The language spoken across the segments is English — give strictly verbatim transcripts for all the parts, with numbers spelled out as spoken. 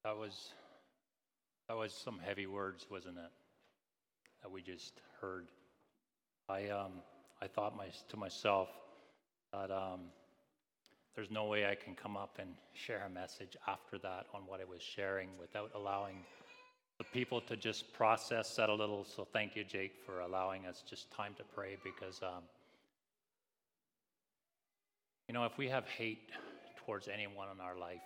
That was that was some heavy words, wasn't it? That we just heard. I um I thought my to myself that um there's no way I can come up and share a message after that on what I was sharing without allowing the people to just process that a little. So thank you, Jake, for allowing us just time to pray, because um you know, if we have hate towards anyone in our life,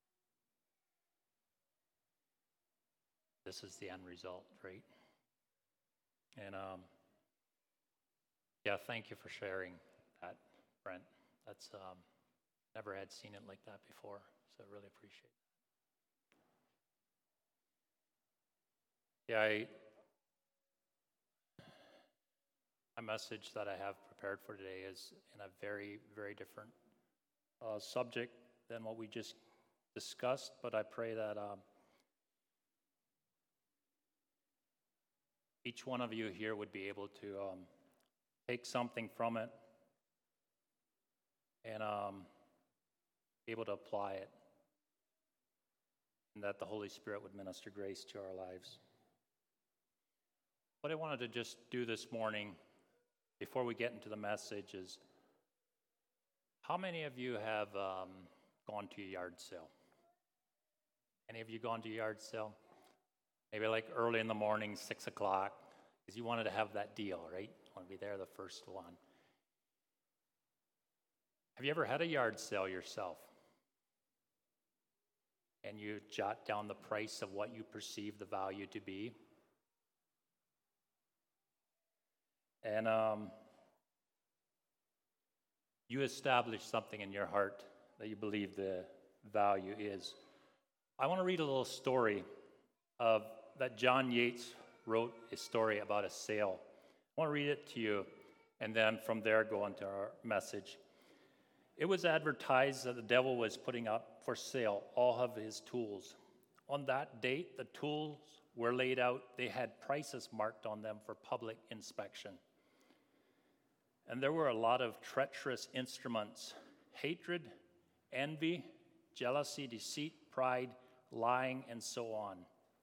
this is the end result, right? And um, yeah, thank you for sharing that, Brent. That's um, never had seen it like that before, so I really appreciate it. Yeah, I, my message that I have prepared for today is in a very, very different uh, subject than what we just discussed, but I pray that um, each one of you here would be able to um, take something from it and um, be able to apply it, and that the Holy Spirit would minister grace to our lives. What I wanted to just do this morning, before we get into the message, is how many of you have um, gone to a yard sale? Any of you gone to a yard sale? Maybe like early in the morning, six o'clock, because you wanted to have that deal, right? You want to be there the first one. Have you ever had a yard sale yourself? And you jot down the price of what you perceive the value to be? And um, you establish something in your heart that you believe the value is. I want to read a little story of that John Yates wrote, a story about a sale. I want to read it to you, and then from there go into our message. It was advertised that the devil was putting up for sale all of his tools. On that date, the tools were laid out. They had prices marked on them for public inspection. And there were a lot of treacherous instruments: hatred, envy, jealousy, deceit, pride, lying, and so on.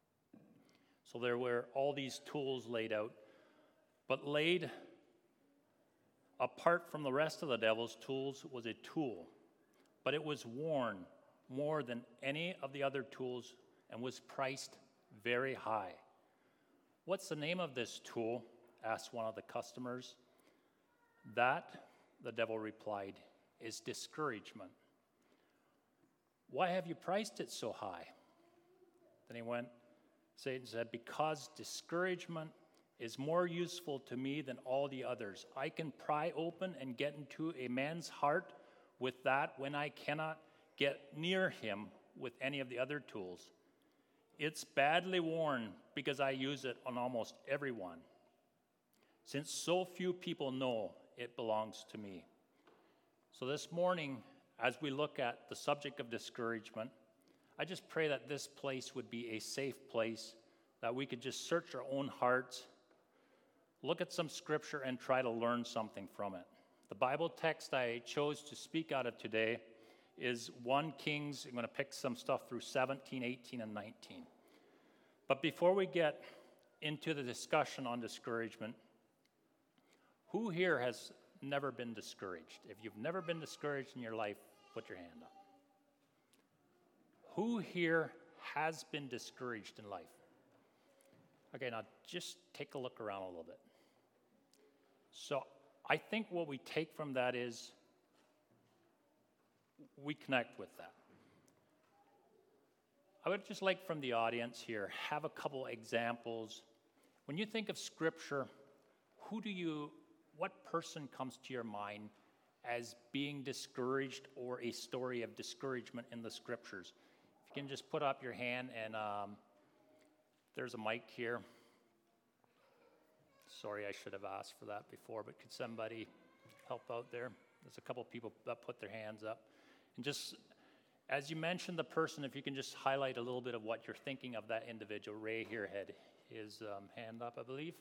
So there were all these tools laid out, but laid apart from the rest of the devil's tools was a tool, but it was worn more than any of the other tools and was priced very high. "What's the name of this tool?" asked one of the customers. "That," the devil replied, "is discouragement." "Why have you priced it so high?" Then he went, Satan said, "Because discouragement is more useful to me than all the others. I can pry open and get into a man's heart with that when I cannot get near him with any of the other tools. It's badly worn because I use it on almost everyone, since so few people know it belongs to me." So this morning, as we look at the subject of discouragement, I just pray that this place would be a safe place, that we could just search our own hearts, look at some scripture, and try to learn something from it. The Bible text I chose to speak out of today is First Kings. I'm going to pick some stuff through seventeen, eighteen, and nineteen. But before we get into the discussion on discouragement, who here has never been discouraged? If you've never been discouraged in your life, put your hand up. Who here has been discouraged in life? Okay, now just take a look around a little bit. So I think what we take from that is we connect with that. I would just like from the audience here, have a couple examples. When you think of Scripture, who do you, what person comes to your mind as being discouraged, or a story of discouragement in the Scriptures? If you can just put up your hand, and um, there's a mic here. Sorry, I should have asked for that before, but could somebody help out there? There's a couple people that put their hands up. And just, as you mentioned the person, if you can just highlight a little bit of what you're thinking of that individual. Ray here had his um, hand up, I believe.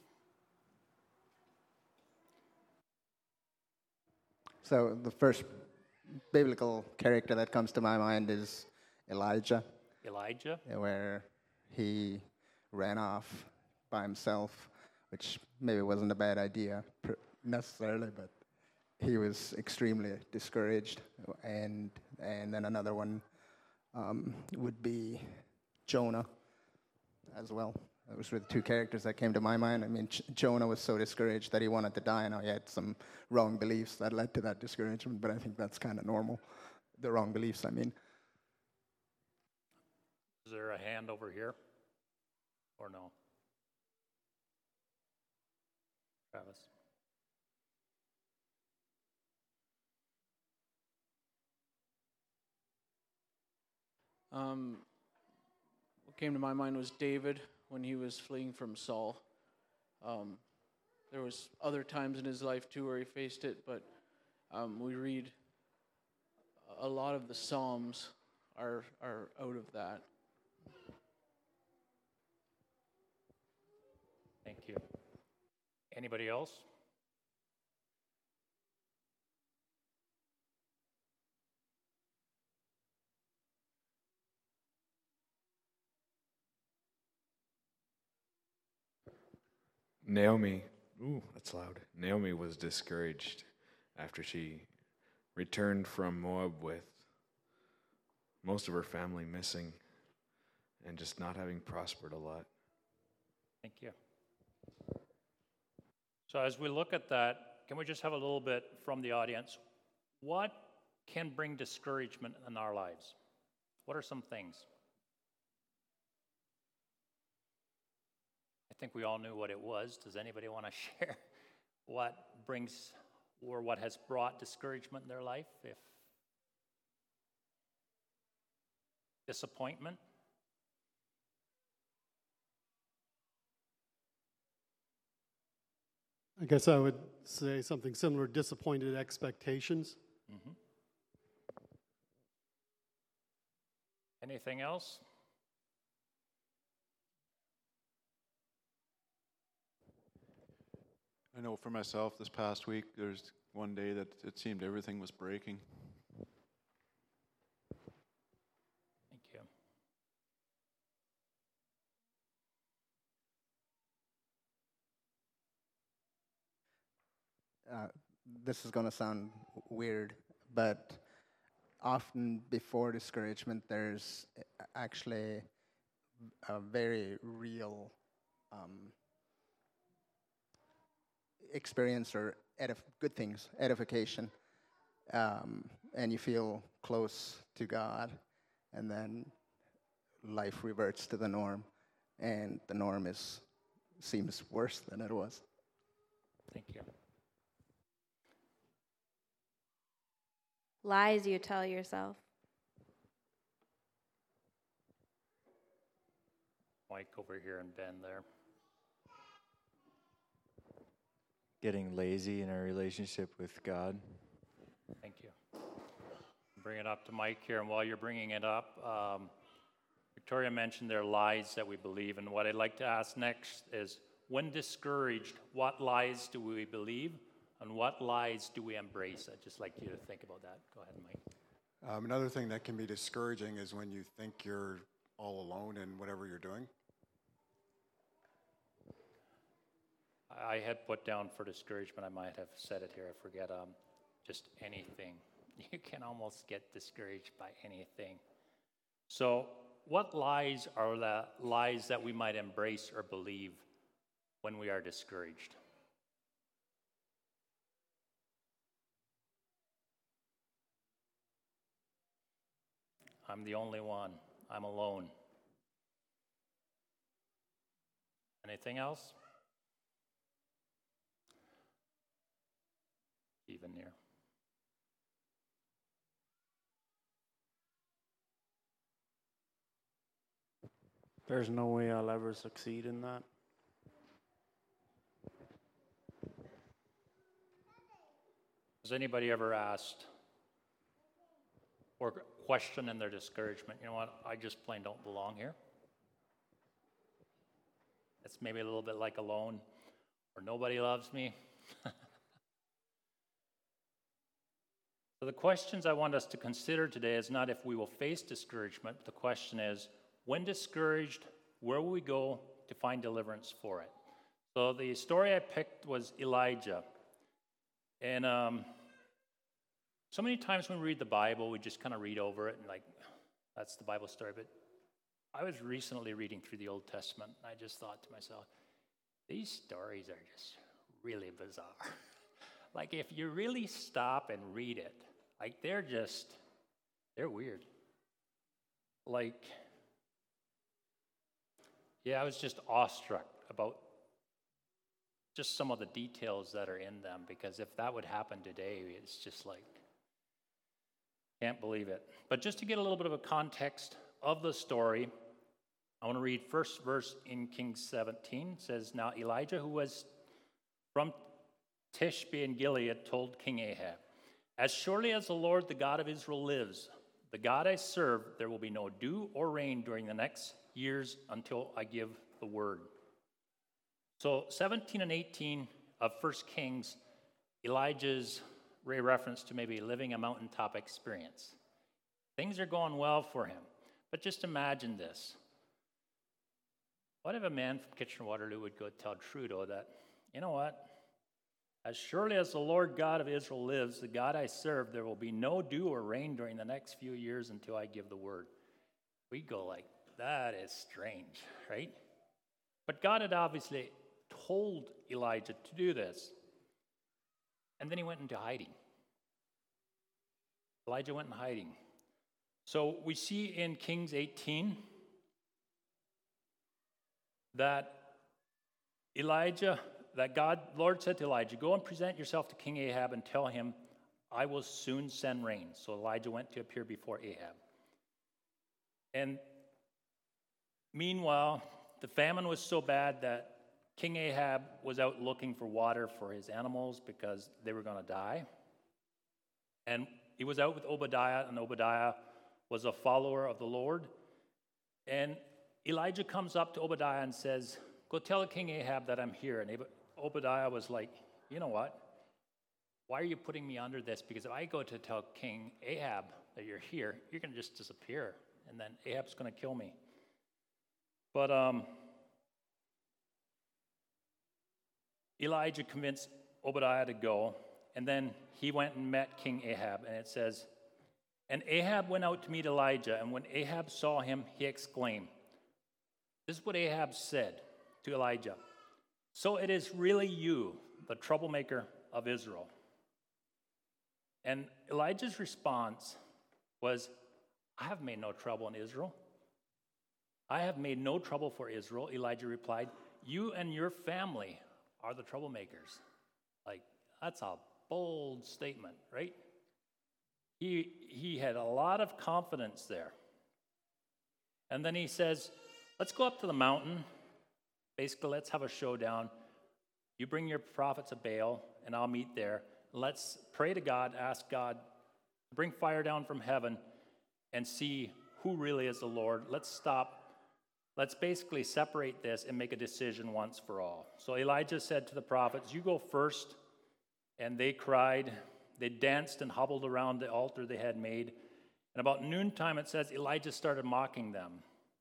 So the first biblical character that comes to my mind is Elijah. Elijah? where he ran off by himself, which maybe wasn't a bad idea pr- necessarily, but he was extremely discouraged. And and then another one um, would be Jonah as well. Those were the two characters that came to my mind. I mean, Ch- Jonah was so discouraged that he wanted to die. Now, he had some wrong beliefs that led to that discouragement, but I think that's kind of normal. The wrong beliefs, I mean. Is there a hand over here? Or no? Travis? Um, what came to my mind was David when he was fleeing from Saul. Um, there was other times in his life too where he faced it, but um, we read a lot of the Psalms are are out of that. Thank you. Anybody else? Naomi, ooh, that's loud. Naomi was discouraged after she returned from Moab with most of her family missing and just not having prospered a lot. Thank you. So as we look at that, can we just have a little bit from the audience? What can bring discouragement in our lives? What are some things? I think we all knew what it was. Does anybody want to share what brings or what has brought discouragement in their life? If disappointment? I guess I would say something similar, disappointed expectations. Mm-hmm. Anything else? I know for myself this past week, there's one day that it seemed everything was breaking. Thank you. Uh, this is going to sound weird, but often before discouragement, there's actually a very real um, experience or edif- good things, edification, um, and you feel close to God, and then life reverts to the norm, and the norm is seems worse than it was. Thank you. Lies you tell yourself. Mike over here and Ben there. Getting lazy in our relationship with God. Thank you. Bring it up to Mike here, and while you're bringing it up, um, Victoria mentioned there are lies that we believe, and what I'd like to ask next is, when discouraged, what lies do we believe, and what lies do we embrace? I'd just like you to think about that. Go ahead, Mike. Um, another thing that can be discouraging is when you think you're all alone in whatever you're doing. I had put down for discouragement, I might have said it here, I forget, um, just anything. You can almost get discouraged by anything. So what lies are the lies that we might embrace or believe when we are discouraged? I'm the only one. I'm alone. Anything else? Even near. There's no way I'll ever succeed in that. Has anybody ever asked or questioned in their discouragement, you know what, I just plain don't belong here? It's maybe a little bit like alone, or nobody loves me. So So the questions I want us to consider today is not if we will face discouragement, but the question is, when discouraged, where will we go to find deliverance for it? So the story I picked was Elijah. And um, so many times when we read the Bible, we just kind of read over it and like, that's the Bible story. But I was recently reading through the Old Testament, and I just thought to myself, these stories are just really bizarre. Like, if you really stop and read it, like, they're just, they're weird. Like, yeah, I was just awestruck about just some of the details that are in them, because if that would happen today, it's just like, can't believe it. But just to get a little bit of a context of the story, I want to read first verse in Kings seventeen. It says, "Now Elijah, who was from Tishbe in Gilead, told King Ahab, 'As surely as the Lord, the God of Israel lives, the God I serve, there will be no dew or rain during the next years until I give the word.'" So seventeen and eighteen of First Kings, Elijah's reference to maybe living a mountaintop experience. Things are going well for him. But just imagine this. What if a man from Kitchener-Waterloo would go tell Trudeau that, you know what? As surely as the Lord God of Israel lives, the God I serve, there will be no dew or rain during the next few years until I give the word. We go like, that is strange, right? But God had obviously told Elijah to do this. And then he went into hiding. Elijah went in hiding. So we see in Kings eighteen that Elijah, that God, Lord said to Elijah, "Go and present yourself to King Ahab and tell him, I will soon send rain." So Elijah went to appear before Ahab. And meanwhile, the famine was so bad that King Ahab was out looking for water for his animals because they were going to die. And he was out with Obadiah, and Obadiah was a follower of the Lord. And Elijah comes up to Obadiah and says, "Go tell King Ahab that I'm here." And Obadiah was like, "You know what? Why are you putting me under this? Because if I go to tell King Ahab that you're here, you're going to just disappear. And then Ahab's going to kill me." But um, Elijah convinced Obadiah to go, and then he went and met King Ahab, and it says, "And Ahab went out to meet Elijah, and when Ahab saw him, he exclaimed," this is what Ahab said to Elijah, "So it is really you, the troublemaker of Israel." And Elijah's response was, "I have made no trouble in Israel. I have made no trouble for Israel." Elijah replied, "You and your family are the troublemakers." Like, that's a bold statement, right? He, he had a lot of confidence there. And then he says, "Let's go up to the mountain. Basically, let's have a showdown. You bring your prophets of Baal, and I'll meet there. Let's pray to God, ask God to bring fire down from heaven and see who really is the Lord. Let's stop. Let's basically separate this and make a decision once for all." So Elijah said to the prophets, "You go first." And they cried. They danced and hobbled around the altar they had made. And about noontime, it says, Elijah started mocking them.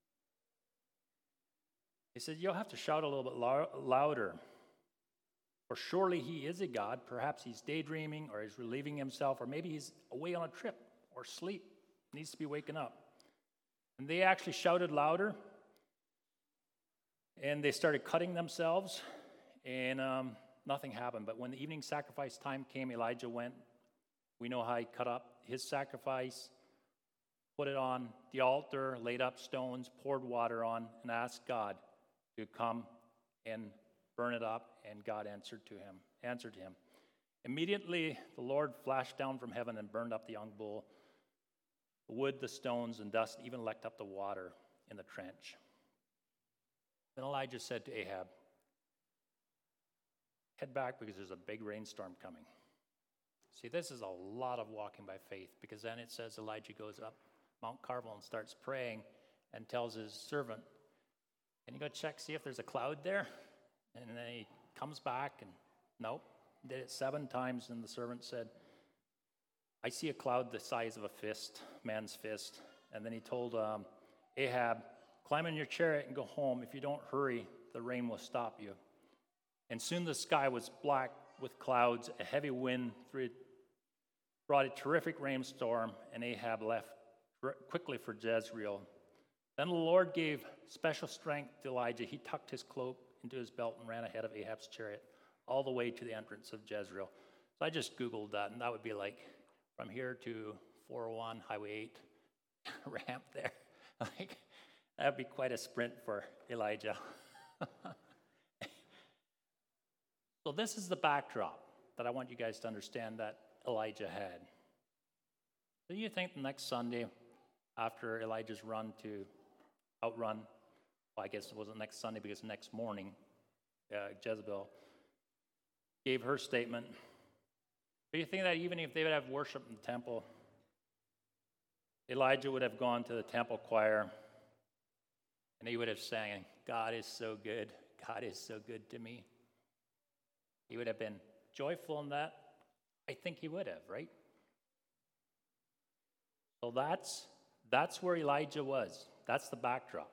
He said, "You'll have to shout a little bit louder. For surely he is a god. Perhaps he's daydreaming, or he's relieving himself, or maybe he's away on a trip or sleep. Needs to be waking up." And they actually shouted louder. And they started cutting themselves. And um, nothing happened. But when the evening sacrifice time came, Elijah went. We know how he cut up his sacrifice, put it on the altar, laid up stones, poured water on, and asked God to come and burn it up. And God answered to him, answered him. Immediately, the Lord flashed down from heaven and burned up the young bull, the wood, the stones, and dust, even licked up the water in the trench. Then Elijah said to Ahab, "Head back because there's a big rainstorm coming." See, this is a lot of walking by faith, because then it says Elijah goes up Mount Carmel and starts praying and tells his servant, "Can you go check, see if there's a cloud there?" And then he comes back and nope, did it seven times, and the servant said, I see a cloud the size of a fist, man's fist. And then he told um, Ahab, climb in your chariot and go home. If you don't hurry, the rain will stop you. And soon the sky was black with clouds. A heavy wind brought a terrific rainstorm, and Ahab left quickly for Jezreel. Then the Lord gave special strength to Elijah. He tucked his cloak into his belt and ran ahead of Ahab's chariot all the way to the entrance of Jezreel. So I just Googled that, and that would be like from here to four oh one, Highway eight, ramp there. Like, that would be quite a sprint for Elijah. So this is the backdrop that I want you guys to understand that Elijah had. So you think the next Sunday, after Elijah's run to outrun, well, I guess it wasn't next Sunday because next morning, uh, Jezebel gave her statement. But you think that even if they would have worship in the temple, Elijah would have gone to the temple choir and he would have sang, God is so good, God is so good to me. He would have been joyful in that. I think he would have, right? So that's that's where Elijah was. That's the backdrop.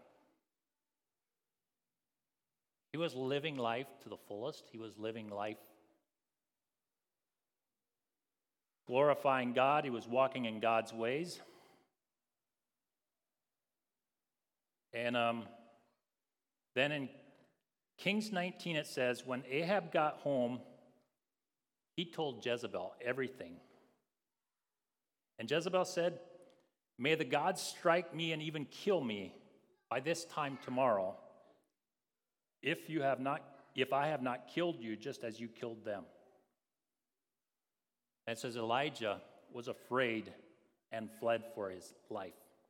He was living life to the fullest. He was living life glorifying God. He was walking in God's ways. And um, then in Kings nineteen, it says, when Ahab got home, he told Jezebel everything. And Jezebel said, may the gods strike me and even kill me by this time tomorrow, if you have not, if I have not killed you just as you killed them. And it says Elijah was afraid and fled for his life.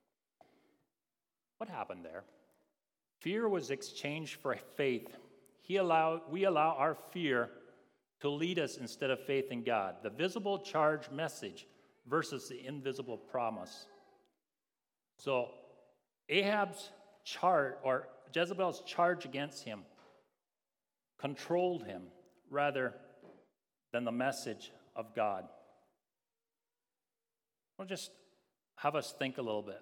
What happened there? Fear was exchanged for faith. He allowed, we allow our fear to lead us instead of faith in God. The visible charge message versus the invisible promise. So Ahab's charge, or Jezebel's charge against him, controlled him rather than the message of God. I'll just have us think a little bit.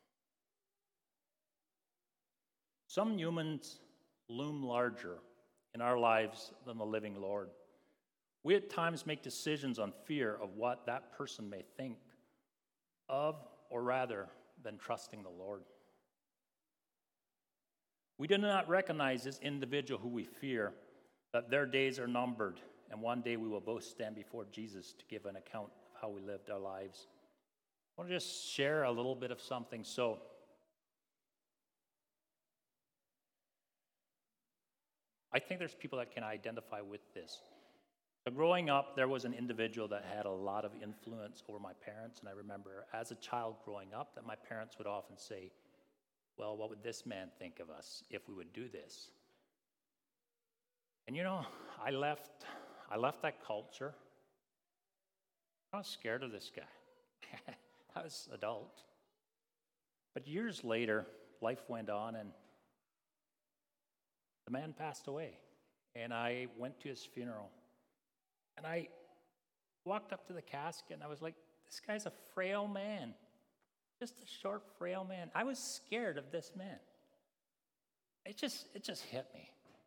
Some humans loom larger in our lives than the living Lord. We at times make decisions on fear of what that person may think of, or rather than trusting the Lord. We do not recognize this individual who we fear, that their days are numbered, and one day we will both stand before Jesus to give an account of how we lived our lives. I want to just share a little bit of something. So, I think there's people that can identify with this. So growing up, there was an individual that had a lot of influence over my parents, and I remember as a child growing up that my parents would often say, well, what would this man think of us if we would do this? And you know, I left, I left that culture. I was scared of this guy. I was adult. But years later, life went on, and the man passed away, and I went to his funeral. And I walked up to the casket, and I was like, this guy's a frail man. Just a short, frail man. I was scared of this man. It just, it just hit me.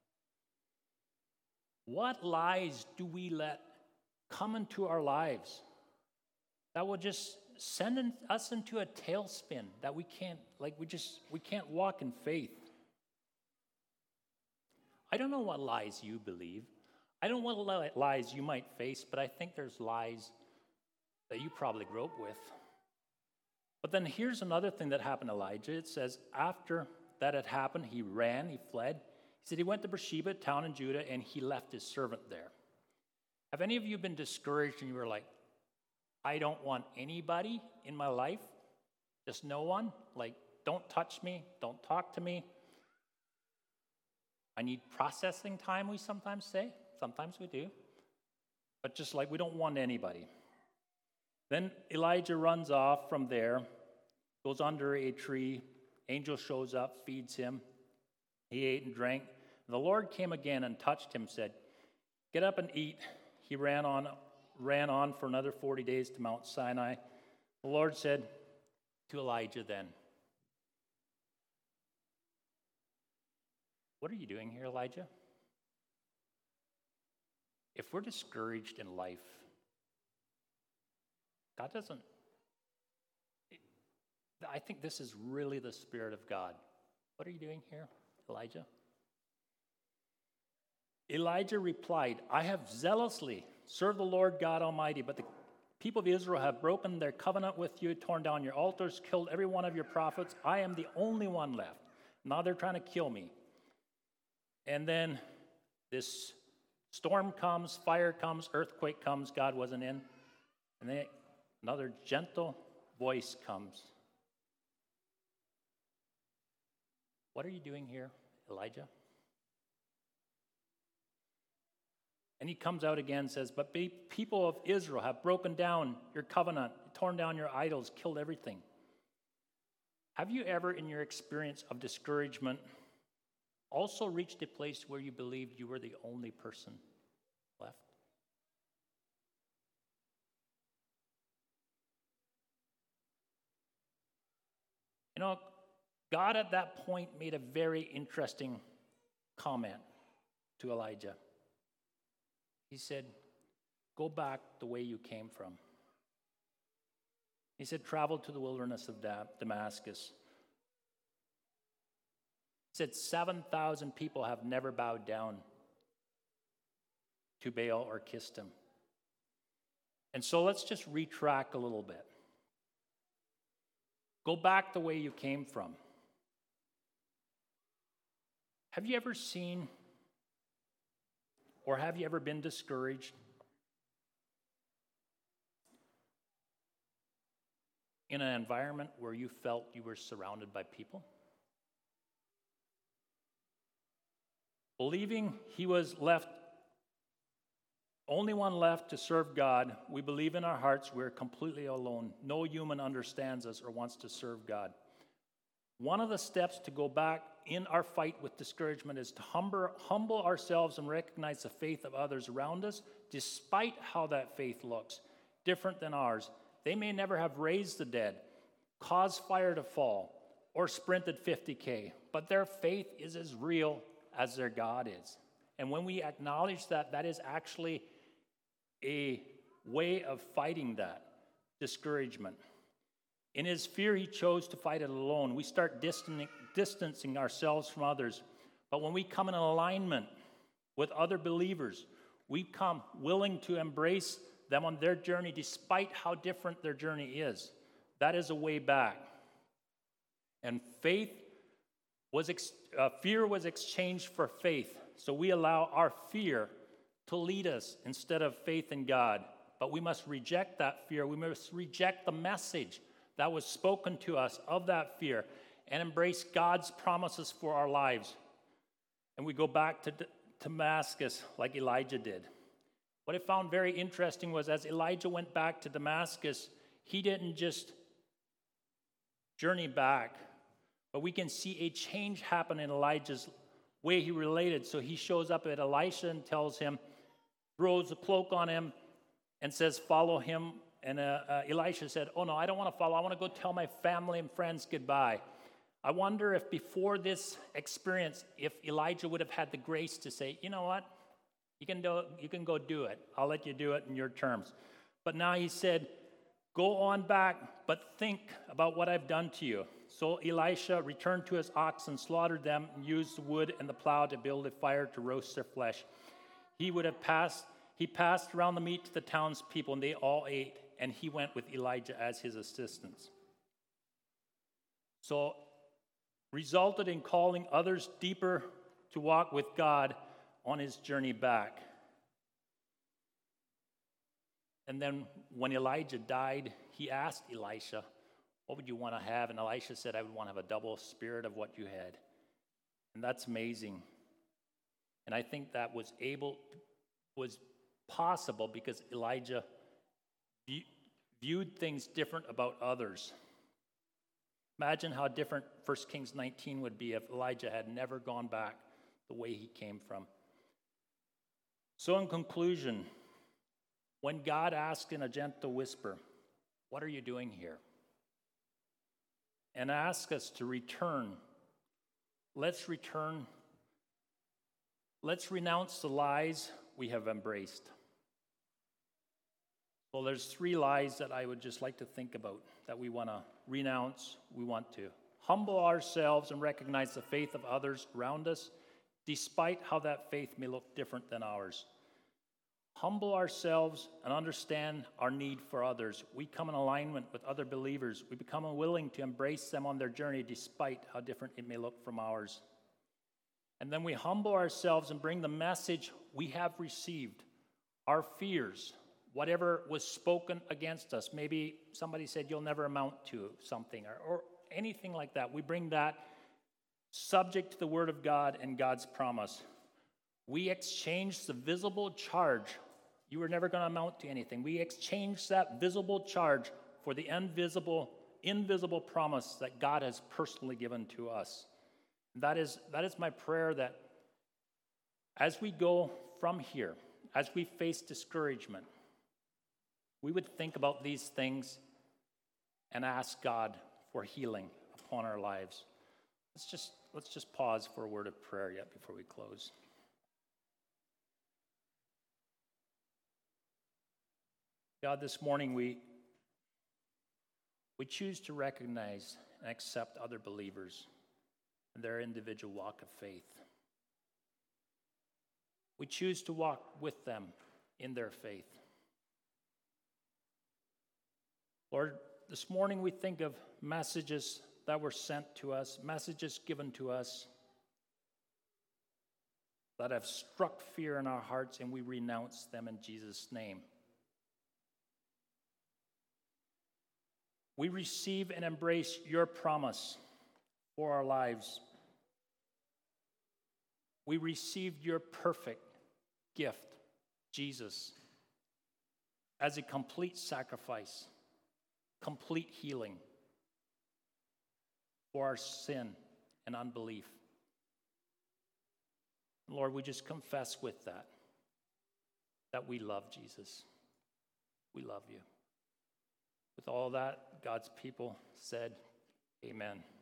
What lies do we let come into our lives that will just send in, us into a tailspin that we can't, like we just, we can't walk in faith? I don't know what lies you believe. I don't know what lies you might face, but I think there's lies that you probably grew up with. But then here's another thing that happened to Elijah. It says, after that had happened, he ran, he fled. He said he went to Beersheba, a town in Judah, and he left his servant there. Have any of you been discouraged and you were like, I don't want anybody in my life? Just no one? Like, don't touch me, don't talk to me. I need processing time, we sometimes say. Sometimes we do. But just like we don't want anybody. Then Elijah runs off from there, goes under a tree. Angel shows up, feeds him. He ate and drank. And the Lord came again and touched him, said, get up and eat. He ran on ran on for another forty days to Mount Sinai. The Lord said to Elijah then, "What are you doing here, Elijah?" If we're discouraged in life, God doesn't, I think this is really the Spirit of God. What are you doing here, Elijah? Elijah replied, "I have zealously served the Lord God Almighty, but the people of Israel have broken their covenant with you, torn down your altars, killed every one of your prophets. I am the only one left. Now they're trying to kill me." And then this storm comes, fire comes, earthquake comes. God wasn't in. And then another gentle voice comes. "What are you doing here, Elijah?" And he comes out again and says, "But be, people of Israel have broken down your covenant, torn down your idols, killed everything." Have you ever, in your experience of discouragement, also reached a place where you believed you were the only person left? You know, God at that point made a very interesting comment to Elijah. He said, "Go back the way you came from." He said, "Travel to the wilderness of Damascus." He said, seven thousand people have never bowed down to Baal or kissed him. And so let's just retrack a little bit. Go back the way you came from. Have you ever seen, or have you ever been discouraged in an environment where you felt you were surrounded by people? Believing he was left, only one left to serve God, we believe in our hearts we're completely alone. No human understands us or wants to serve God. One of the steps to go back in our fight with discouragement is to humble, humble ourselves and recognize the faith of others around us, despite how that faith looks different than ours. They may never have raised the dead, caused fire to fall, or sprinted fifty K, but their faith is as real as their God is. And when we acknowledge that, that is actually a way of fighting that discouragement. In his fear, he chose to fight it alone. We start distancing, distancing ourselves from others. But when we come in alignment with other believers, we come willing to embrace them on their journey despite how different their journey is. That is a way back. And faith was ex- uh, fear was exchanged for faith. So we allow our fear to lead us instead of faith in God. But we must reject that fear. We must reject the message that was spoken to us of that fear and embrace God's promises for our lives. And we go back to D- Damascus like Elijah did. What I found very interesting was as Elijah went back to Damascus, he didn't just journey back, but we can see a change happen in Elijah's way he related. So he shows up at Elisha and tells him, throws a cloak on him and says, follow him. And uh, uh, Elisha said, oh no, I don't want to follow. I want to go tell my family and friends goodbye. I wonder if before this experience, if Elijah would have had the grace to say, you know what, you can do, you can go do it. I'll let you do it in your terms. But now he said, go on back, but think about what I've done to you. So Elisha returned to his oxen, slaughtered them, and used the wood and the plow to build a fire to roast their flesh. He would have passed, he passed around the meat to the townspeople, and they all ate, and he went with Elijah as his assistants. So resulted in calling others deeper to walk with God on his journey back. And then when Elijah died, he asked Elisha, what would you want to have? And Elisha said, I would want to have a double spirit of what you had. And that's amazing. And I think that was able, was possible because Elijah view, viewed things different about others. Imagine how different First Kings nineteen would be if Elijah had never gone back the way he came from. So in conclusion, When God asks in a gentle whisper, "What are you doing here?" and asks us to return, let's return. Let's renounce the lies we have embraced. Well, there's three lies that I would just like to think about that we want to renounce. We want to humble ourselves and recognize the faith of others around us, despite how that faith may look different than ours. Humble ourselves and understand our need for others. We come in alignment with other believers. We become willing to embrace them on their journey, despite how different it may look from ours. And then we humble ourselves and bring the message we have received, our fears, whatever was spoken against us. Maybe somebody said you'll never amount to something, or, or anything like that. We bring that subject to the Word of God and God's promise. We exchange the visible charge. You were never going to amount to anything. We exchange that visible charge for the invisible, invisible promise that God has personally given to us. That is, that is my prayer, that as we go from here, as we face discouragement, we would think about these things and ask God for healing upon our lives. Let's just, let's just pause for a word of prayer yet before we close. God, this morning we, we choose to recognize and accept other believers and their individual walk of faith. We choose to walk with them in their faith. Lord, this morning we think of messages that were sent to us, messages given to us that have struck fear in our hearts, and we renounce them in Jesus' name. We receive and embrace your promise for our lives. We received your perfect gift, Jesus, as a complete sacrifice, complete healing for our sin and unbelief. Lord, we just confess with that, that we love Jesus. We love you. With all that, God's people said, amen.